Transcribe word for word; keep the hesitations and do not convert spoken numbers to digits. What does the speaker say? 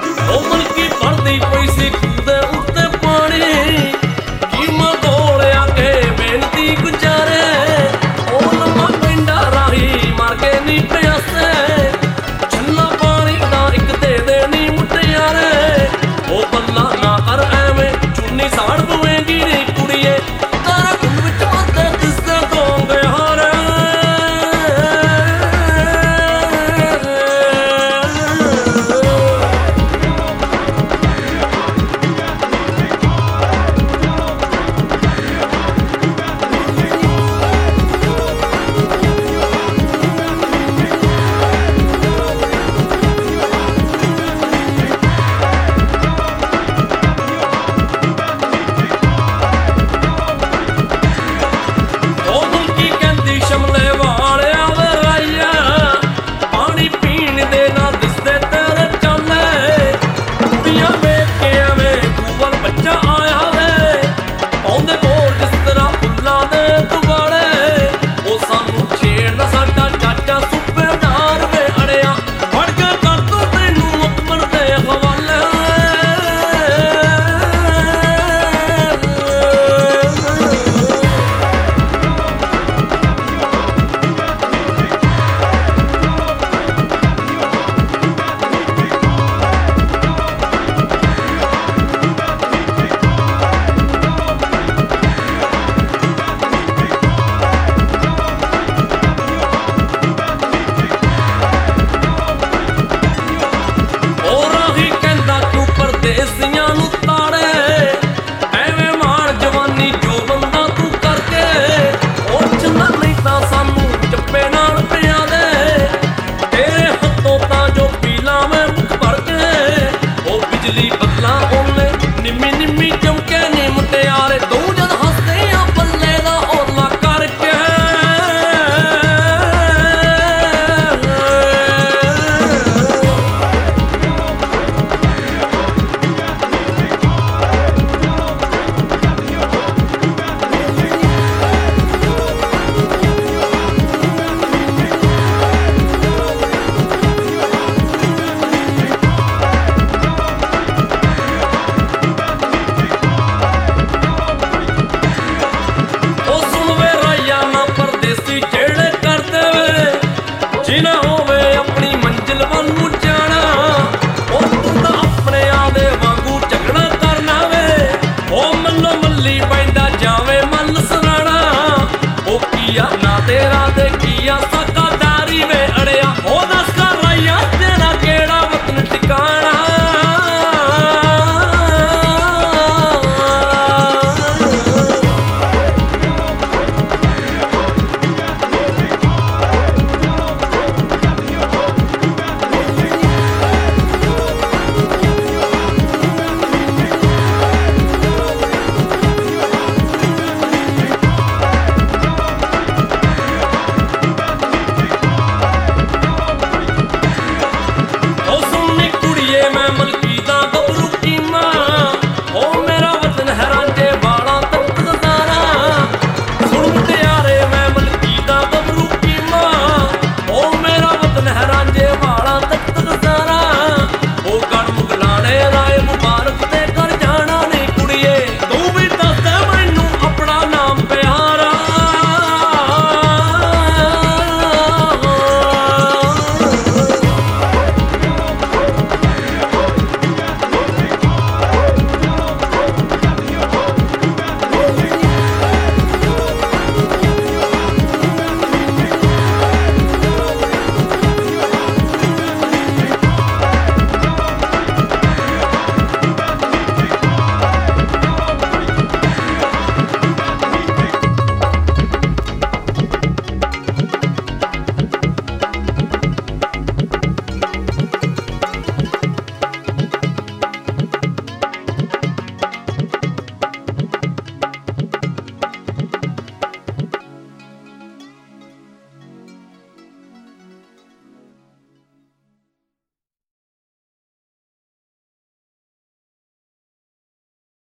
ਉਹ ਮਲਕੀ ਭਰਦੀ ਪਈ ਸੀ ਖੂਦੇ ਉੱਤੇ ਪਾਣੀ ਕੀ ਮਾਂ ਕੋਲ ਆ ਕੇ ਬੇਨਤੀ ਗੁਜ਼ਾਰੇ ਉਹ ਲੰਮਾ ਪਿੰਡਾ ਰਾਹੀ ਮਰ ਕੇ ਨੀ ਪਿਆਸੇ ਛੱਲਾ ਪਾਣੀ ਦਾ ਇੱਕ ਦੇ ਦੇ ਨੀ ਮੁਟਿਆਰੇ ਉਹ ਬੱਲਾ ਨਾ ਕਰ ਐਵੇਂ ਚੁੰਨੀ ਸਾੜ ਦੂਏਂਗੀ ਨੀ ਕੁੜੀਏ ਤਾਰਾ ਕੁੰਡ ਵਿੱਚ ਪਾਤੇ ਦਿਸਦੇ ਦੋਂਗੇ ਹਾਰੇ ਸ਼ਮਲੇ ਵਾਲਿਆਂ ਵੇ ਰਾਈਆ ਪਾਣੀ ਪੀਣ ਦੇ ਨਾ ਦਿਸਦੇ ਤੇਰੇ ਚਾਲੇ ਕੁੜੀਆਂ ਵੇਖ ਕੇ ਐਵੇਂ ਕੂਵਲ ਬੱਚਾ ਆਇਆ ਵੇ ਪਾਉਂਦੇ ਬੋਲ ਜਿਸ ਤਰ੍ਹਾਂ ਫੁੱਲਾਂ ਦੇ ਦੁਆਲੇ ਉਹ ਸਾਨੂੰ ਛੇੜਦਾ ਸਾਡਾ ਚਾਚਾ